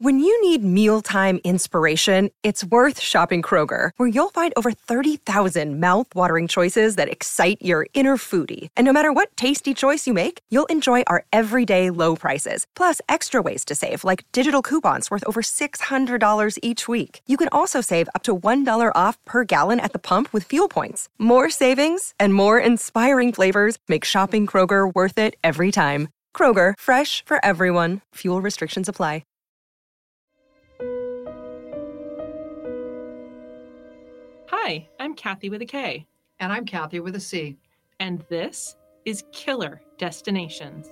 When you need mealtime inspiration, it's worth shopping Kroger, where you'll find over 30,000 mouth-watering choices that excite your inner foodie. And no matter what tasty choice you make, you'll enjoy our everyday low prices, plus extra ways to save, like digital coupons worth over $600 each week. You can also save up to $1 off per gallon at the pump with fuel points. More savings and more inspiring flavors make shopping Kroger worth it every time. Kroger, fresh for everyone. Fuel restrictions apply. Hi, I'm Kathy with a K. And I'm Kathy with a C. And this is Killer Destinations.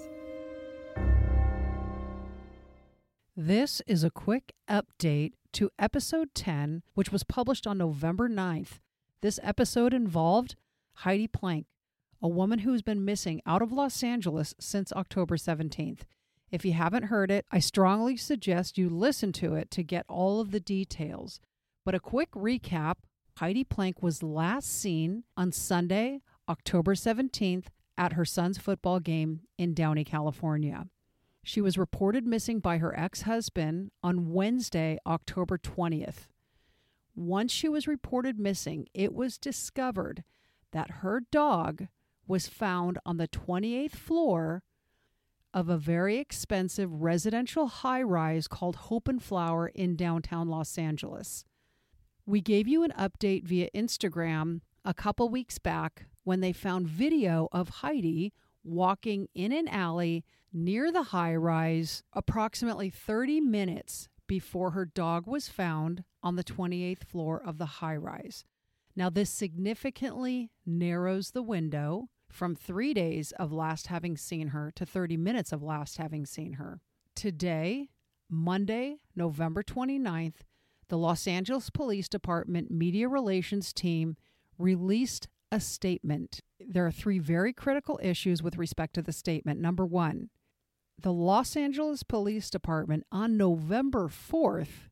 This is a quick update to episode 10, which was published on November 9th. This episode involved Heidi Plank, a woman who's been missing out of Los Angeles since October 17th. If you haven't heard it, I strongly suggest you listen to it to get all of the details. But a quick recap, Heidi Plank was last seen on Sunday, October 17th, at her son's football game in Downey, California. She was reported missing by her ex-husband on Wednesday, October 20th. Once she was reported missing, it was discovered that her dog was found on the 28th floor of a very expensive residential high-rise called Hope and Flower in downtown Los Angeles. We gave you an update via Instagram a couple weeks back when they found video of Heidi walking in an alley near the high-rise approximately 30 minutes before her dog was found on the 28th floor of the high-rise. Now, this significantly narrows the window from 3 days of last having seen her to 30 minutes of last having seen her. Today, Monday, November 29th, the Los Angeles Police Department Media Relations team released a statement. There are three very critical issues with respect to the statement. Number one, the Los Angeles Police Department on November 4th,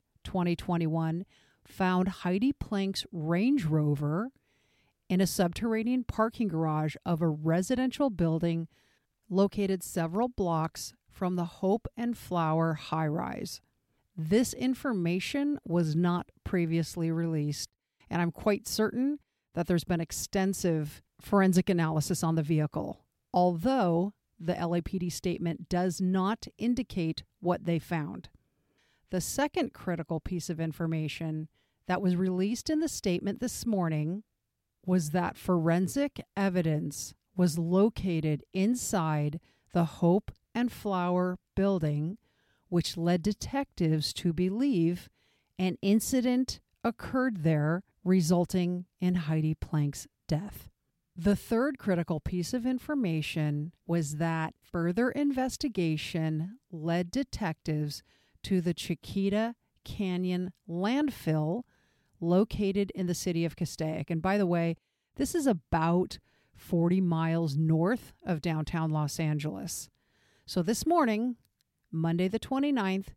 2021, found Heidi Plank's Range Rover in a subterranean parking garage of a residential building located several blocks from the Hope and Flower high-rise. This information was not previously released, and I'm quite certain that there's been extensive forensic analysis on the vehicle, although the LAPD statement does not indicate what they found. The second critical piece of information that was released in the statement this morning was that forensic evidence was located inside the Hope and Flower building, which led detectives to believe an incident occurred there, resulting in Heidi Plank's death. The third critical piece of information was that further investigation led detectives to the Chiquita Canyon landfill located in the city of Castaic. And by the way, this is about 40 miles north of downtown Los Angeles. So this morning, Monday the 29th,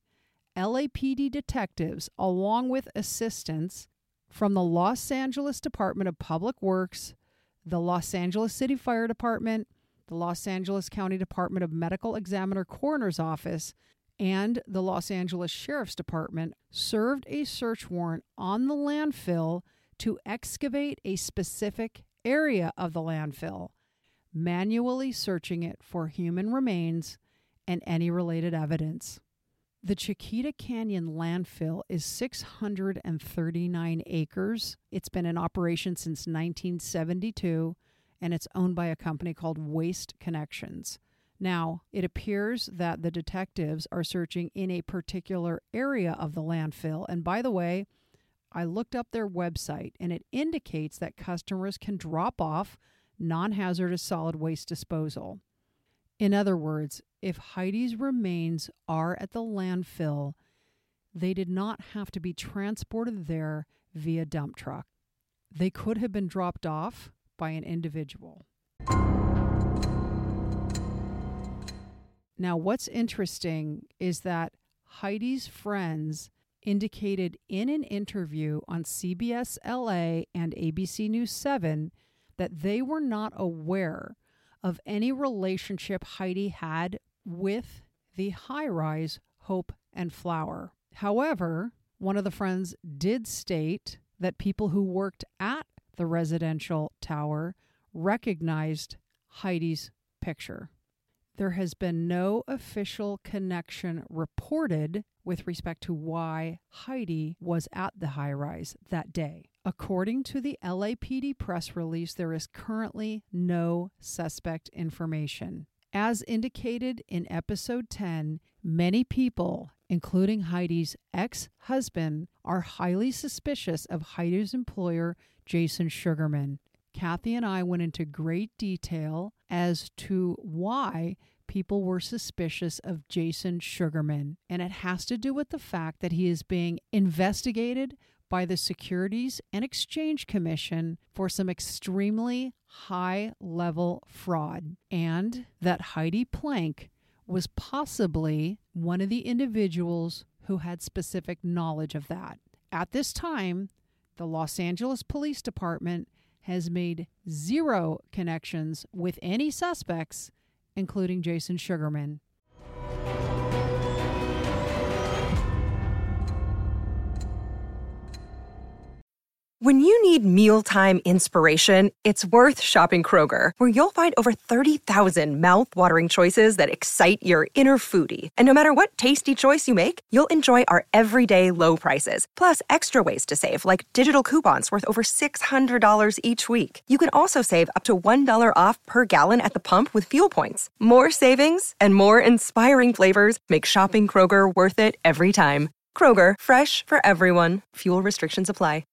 LAPD detectives, along with assistance from the Los Angeles Department of Public Works, the Los Angeles City Fire Department, the Los Angeles County Department of Medical Examiner Coroner's Office, and the Los Angeles Sheriff's Department, served a search warrant on the landfill to excavate a specific area of the landfill, manually searching it for human remains and any related evidence. The Chiquita Canyon landfill is 639 acres. It's been in operation since 1972, and it's owned by a company called Waste Connections. Now, it appears that the detectives are searching in a particular area of the landfill. And by the way, I looked up their website, and it indicates that customers can drop off non-hazardous solid waste disposal. In other words, if Heidi's remains are at the landfill, they did not have to be transported there via dump truck. They could have been dropped off by an individual. Now, what's interesting is that Heidi's friends indicated in an interview on CBS LA and ABC News 7 that they were not aware of any relationship Heidi had with the high-rise Hope and Flower. However, one of the friends did state that people who worked at the residential tower recognized Heidi's picture. There has been no official connection reported with respect to why Heidi was at the high-rise that day. According to the LAPD press release, there is currently no suspect information. As indicated in episode 10, many people, including Heidi's ex-husband, are highly suspicious of Heidi's employer, Jason Sugarman. Kathy and I went into great detail as to why people were suspicious of Jason Sugarman, and it has to do with the fact that he is being investigated by the Securities and Exchange Commission for some extremely high-level fraud, and that Heidi Plank was possibly one of the individuals who had specific knowledge of that. At this time, the Los Angeles Police Department has made zero connections with any suspects, including Jason Sugarman. When you need mealtime inspiration, it's worth shopping Kroger, where you'll find over 30,000 mouth-watering choices that excite your inner foodie. And no matter what tasty choice you make, you'll enjoy our everyday low prices, plus extra ways to save, like digital coupons worth over $600 each week. You can also save up to $1 off per gallon at the pump with fuel points. More savings and more inspiring flavors make shopping Kroger worth it every time. Kroger, fresh for everyone. Fuel restrictions apply.